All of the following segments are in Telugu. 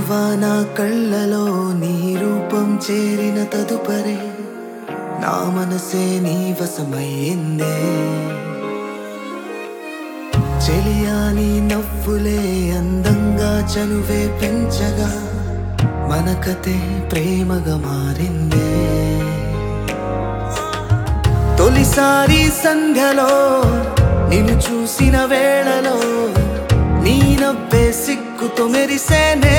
వెలుగువా నా కళ్ళలో నీ రూపం చేరిన తదుపరే నా మనసే నీ వశమయ్యిందే చెలియా నీ నవ్వులే అందంగా చనువే పెంచగా మన కథే ప్రేమగా మారిందే తొలిసారి సంధ్యలో నిన్ను చూసిన వేళలో నీ నవ్వే సిగ్గుతో మెరిసేనే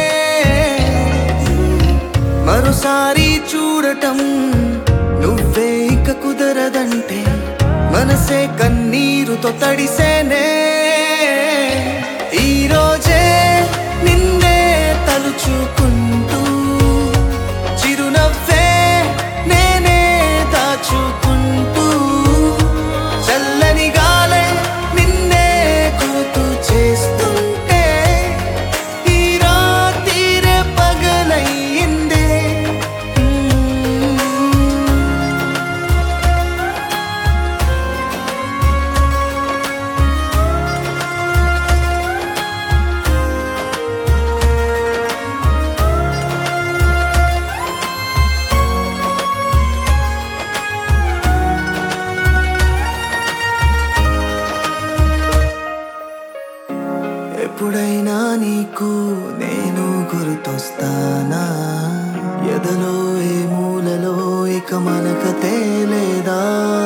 మరోసారి చూడటం నువ్వే ఇక కుదరదంటే మనసే కన్నీరుతో తడిసేనే ఈ రోజే నిన్నే తలుచుకుంటూ చిరునవ్వే నేనే దాచుకుంటూ చల్లని గాలే నిన్నే గుర్తు చేస్తుంటే ఈ రాత్రిరే పగలయ్యిందే ఎప్పుడైనా నీకు నేను గుర్తొస్తానా ఎదలో ఏ మూలలో ఇక మనకతే లేదా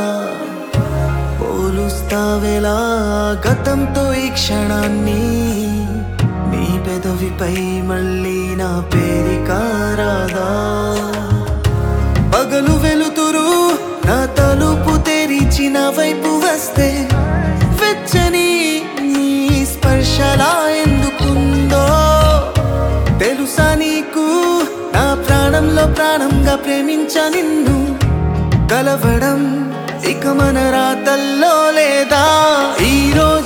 పోలుస్తావేలా గతంతో ఈ క్షణాన్ని నీ పెదవిపై మళ్ళీ నా పేరిక రాదా పగలు వెలుతురు నా తలుపు తెరిచిన వైపు వస్తే వెచ్చని స్పర్శలా ఎందుకుందో తెలుసా నీకు నా ప్రాణంలో ప్రాణంగా ప్రేమించ నిన్ను కలవడం ఇక మన రాతల్లో లేదా ఈ రోజు